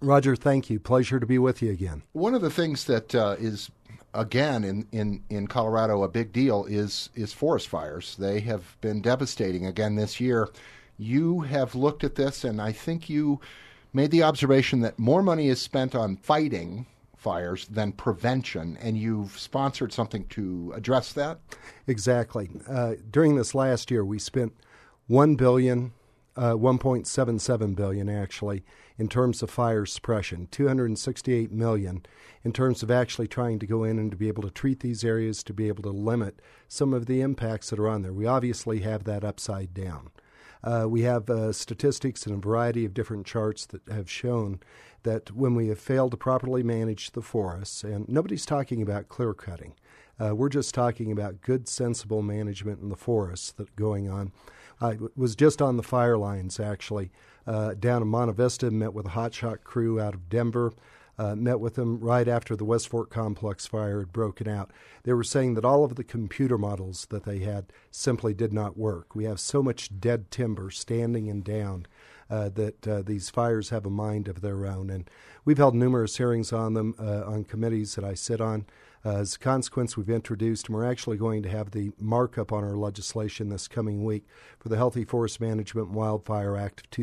Roger, thank you. Pleasure to be with you again. One of the things that is, again, in Colorado, a big deal is forest fires. They have been devastating again this year. You have looked at this, and I think you made the observation that more money is spent on fighting fires than prevention, and you've sponsored something to address that? Exactly. During this last year, we spent $1.77 billion actually, in terms of fire suppression, $268 million in terms of actually trying to go in and to be able to treat these areas, to be able to limit some of the impacts that are on there. We obviously have that upside down. We have statistics and a variety of different charts that have shown that when we have failed to properly manage the forests, and nobody's talking about clear cutting, we're just talking about good, sensible management in the forests that going on. I was just on the fire lines, actually, down in Monte Vista, met with a hotshot crew out of Denver, met with them right after the West Fork Complex fire had broken out. They were saying that all of the computer models that they had simply did not work. We have so much dead timber standing and down that these fires have a mind of their own. And we've held numerous hearings on them on committees that I sit on. As a consequence, we've introduced, and we're actually going to have the markup on our legislation this coming week for the Healthy Forest Management and Wildfire Act of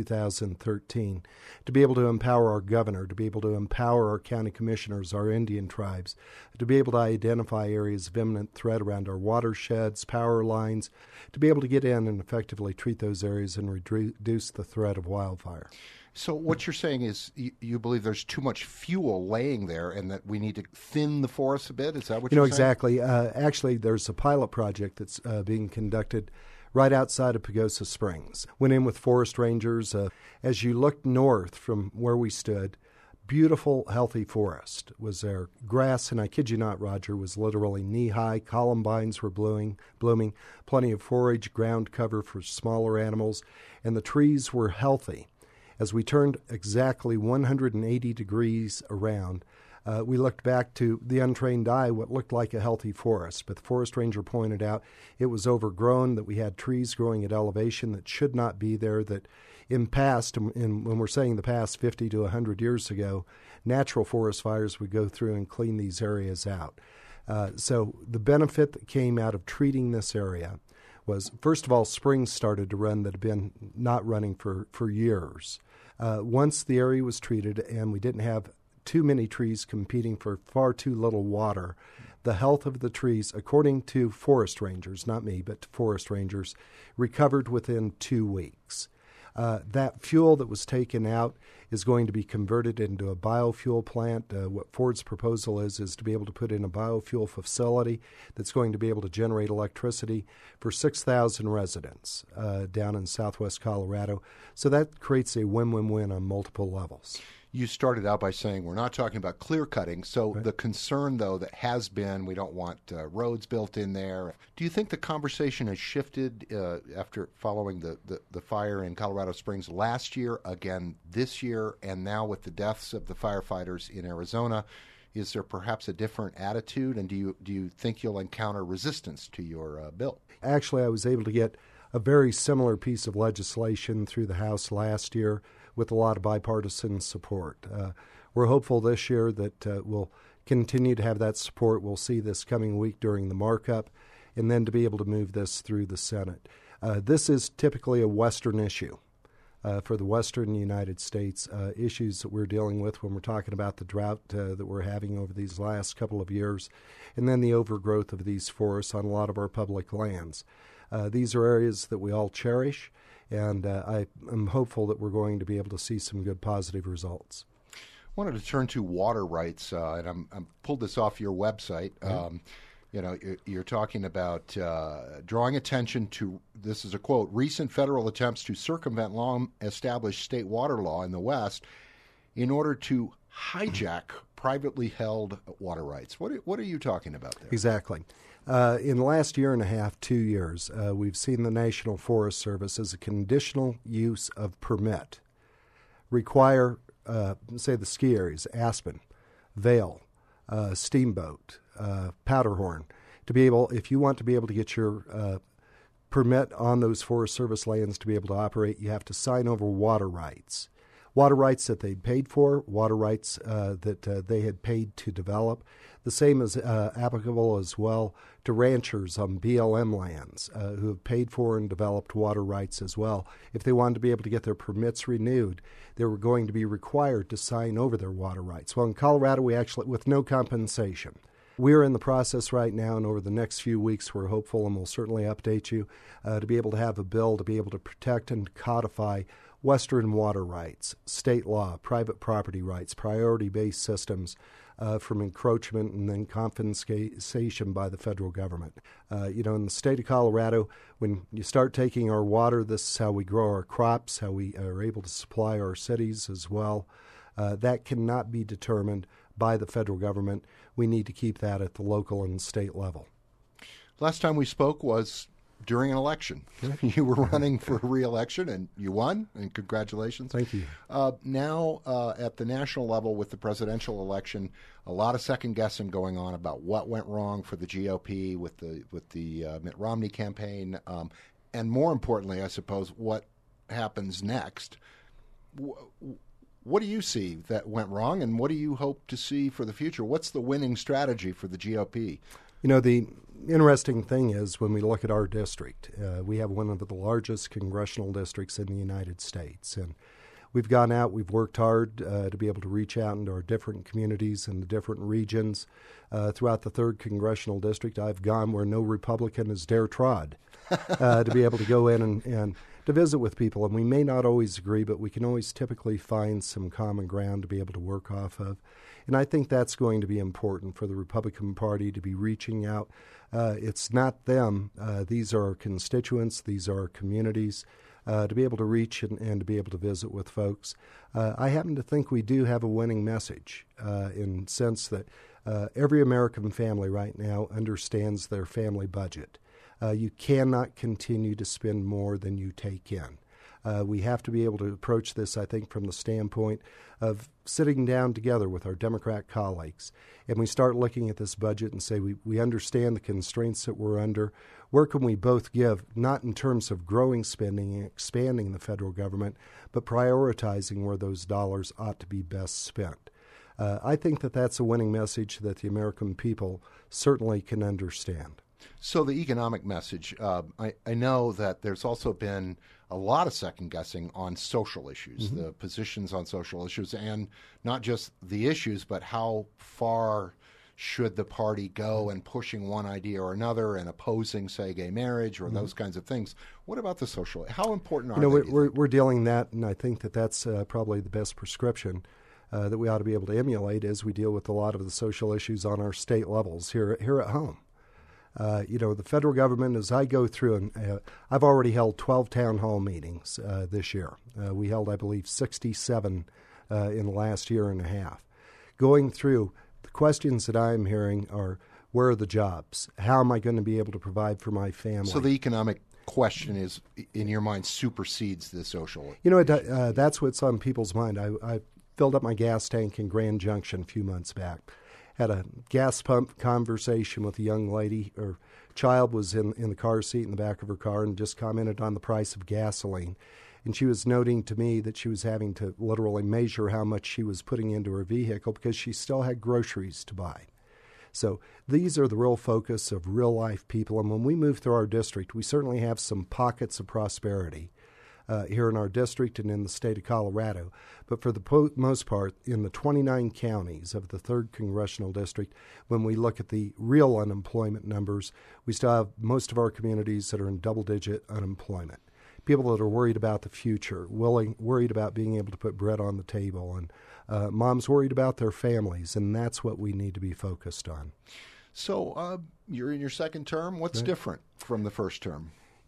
2013, to be able to empower our governor, to be able to empower our county commissioners, our Indian tribes, to be able to identify areas of imminent threat around our watersheds, power lines, to be able to get in and effectively treat those areas and reduce the threat of wildfire. So what you're saying is you believe there's too much fuel laying there and that we need to thin the forest a bit? Is that what you're saying? Exactly. Actually, there's a pilot project that's being conducted right outside of Pagosa Springs. Went in with forest rangers. As you looked north from where we stood, beautiful, healthy forest was there. Grass, and I kid you not, Roger, was literally knee-high. Columbines were blooming, plenty of forage, ground cover for smaller animals, and the trees were healthy. As we turned exactly 180 degrees around, we looked back to the untrained eye, what looked like a healthy forest. But the forest ranger pointed out it was overgrown, that we had trees growing at elevation that should not be there, that in past, and when we're saying the past 50 to 100 years ago, natural forest fires would go through and clean these areas out. So the benefit that came out of treating this area was, first of all, springs started to run that had been not running for years. Once the area was treated and we didn't have too many trees competing for far too little water, the health of the trees, according to forest rangers, not me, but forest rangers, recovered within 2 weeks. That fuel that was taken out is going to be converted into a biofuel plant. What Ford's proposal is to be able to put in a biofuel facility that's going to be able to generate electricity for 6,000 residents down in southwest Colorado. So that creates a win-win-win on multiple levels. You started out by saying we're not talking about clear cutting. So right. The concern, though, that has been we don't want roads built in there. Do you think the conversation has shifted after following the fire in Colorado Springs last year, again this year, and now with the deaths of the firefighters in Arizona? Is there perhaps a different attitude, and do you think you'll encounter resistance to your bill? Actually, I was able to get a very similar piece of legislation through the House last year with a lot of bipartisan support. We're hopeful this year that we'll continue to have that support. We'll see this coming week during the markup, and then to be able to move this through the Senate. This is typically a Western issue for the Western United States, issues that we're dealing with when we're talking about the drought that we're having over these last couple of years, and then the overgrowth of these forests on a lot of our public lands. These are areas that we all cherish, and I am hopeful that we're going to be able to see some good positive results. I wanted to turn to water rights, and I'm pulled this off your website. You're talking about drawing attention to, this is a quote, recent federal attempts to circumvent long-established state water law in the West in order to hijack privately held water rights. What are you talking about there? Exactly. In the last year and a half, 2 years, we've seen the National Forest Service, as a conditional use of permit, require, say, the ski areas, Aspen, Vail, Steamboat, Powderhorn, to be able, if you want to be able to get your permit on those Forest Service lands to be able to operate, you have to sign over water rights. water rights that they'd paid for, water rights that they had paid to develop. The same is applicable as well to ranchers on BLM lands who have paid for and developed water rights as well. If they wanted to be able to get their permits renewed, they were going to be required to sign over their water rights. Well, in Colorado, we actually, with no compensation. We're in the process right now, and over the next few weeks, we're hopeful, and we'll certainly update you, to be able to have a bill to be able to protect and codify Western water rights, state law, private property rights, priority-based systems from encroachment and then confiscation by the federal government. In the state of Colorado, when you start taking our water, this is how we grow our crops, how we are able to supply our cities as well. That cannot be determined by the federal government. We need to keep that at the local and state level. Last time we spoke was during an election. You were running for re-election, and you won, and congratulations. Thank you. Now, at the national level with the presidential election, a lot of second-guessing going on about what went wrong for the GOP with the Mitt Romney campaign, and more importantly, I suppose, what happens next. What do you see that went wrong, and what do you hope to see for the future? What's the winning strategy for the GOP? The interesting thing is when we look at our district, we have one of the largest congressional districts in the United States. And we've gone out, we've worked hard to be able to reach out into our different communities and the different regions. Throughout the 3rd Congressional District, I've gone where no Republican has dare trod to be able to go in and to visit with people. And we may not always agree, but we can always typically find some common ground to be able to work off of. And I think that's going to be important for the Republican Party to be reaching out. It's not them. These are our constituents. These are our communities. To be able to reach and to be able to visit with folks. I happen to think we do have a winning message in the sense that every American family right now understands their family budget. You cannot continue to spend more than you take in. We have to be able to approach this, I think, from the standpoint of sitting down together with our Democrat colleagues. And we start looking at this budget and say we understand the constraints that we're under. Where can we both give, not in terms of growing spending and expanding the federal government, but prioritizing where those dollars ought to be best spent? I think that that's a winning message that the American people certainly can understand. So the economic message, I know that there's also been a lot of second-guessing on social issues, the positions on social issues, and not just the issues, but how far should the party go in pushing one idea or another and opposing, say, gay marriage or those kinds of things. What about the social? How important are they? We're dealing that, and I think that that's probably the best prescription that we ought to be able to emulate as we deal with a lot of the social issues on our state levels here at home. The federal government, as I go through, and I've already held 12 town hall meetings this year. We held, I believe, 67 in the last year and a half. Going through, the questions that I'm hearing are, where are the jobs? How am I going to be able to provide for my family? So the economic question is, in your mind, supersedes the social. That's what's on people's mind. I filled up my gas tank in Grand Junction a few months back. Had a gas pump conversation with a young lady. Her child was in the car seat in the back of her car and just commented on the price of gasoline. And she was noting to me that she was having to literally measure how much she was putting into her vehicle because she still had groceries to buy. So these are the real focus of real-life people. And when we move through our district, we certainly have some pockets of prosperity here in our district and in the state of Colorado. But for the most part, in the 29 counties of the 3rd Congressional District, when we look at the real unemployment numbers, we still have most of our communities that are in double-digit unemployment. People that are worried about the future, worried about being able to put bread on the table, and moms worried about their families, and that's what we need to be focused on. So you're in your second term. What's different from the first term?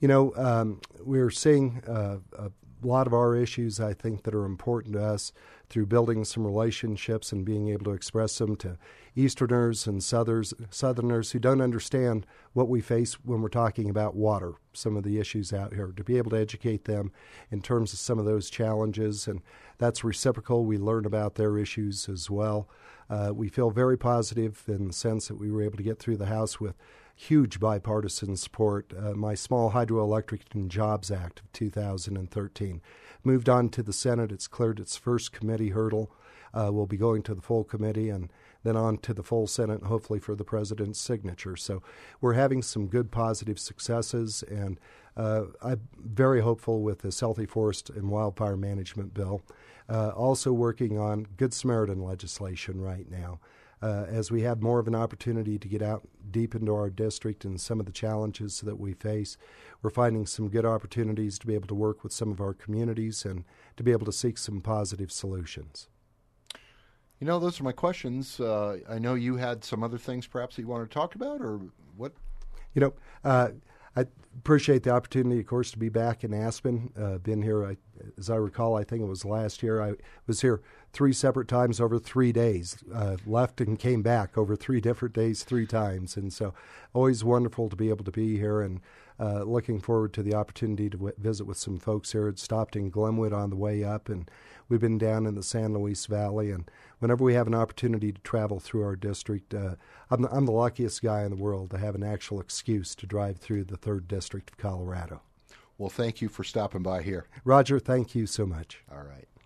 We're seeing a lot of our issues, I think, that are important to us through building some relationships and being able to express them to Easterners and Southerners who don't understand what we face when we're talking about water, some of the issues out here, to be able to educate them in terms of some of those challenges. And that's reciprocal. We learn about their issues as well. We feel very positive in the sense that we were able to get through the House with huge bipartisan support. My Small Hydroelectric and Jobs Act of 2013 moved on to the Senate. It's cleared its first committee hurdle. We'll be going to the full committee and then on to the full Senate, hopefully for the president's signature. So we're having some good positive successes, and I'm very hopeful with this Healthy Forest and Wildfire Management Bill. Also working on Good Samaritan legislation right now. As we have more of an opportunity to get out deep into our district and some of the challenges that we face, we're finding some good opportunities to be able to work with some of our communities and to be able to seek some positive solutions. You know, those are my questions. I know you had some other things perhaps that you wanted to talk about, or what? You know, I appreciate the opportunity, of course, to be back in Aspen. Been here, as I recall, I think it was last year. I was here 3 separate times over 3 days, left and came back over 3 different days 3 times. And so always wonderful to be able to be here, and looking forward to the opportunity to visit with some folks here. Had stopped in Glenwood on the way up, and we've been down in the San Luis Valley. And whenever we have an opportunity to travel through our district, I'm the luckiest guy in the world to have an actual excuse to drive through the 3rd District of Colorado. Well, thank you for stopping by here. Roger, thank you so much. All right.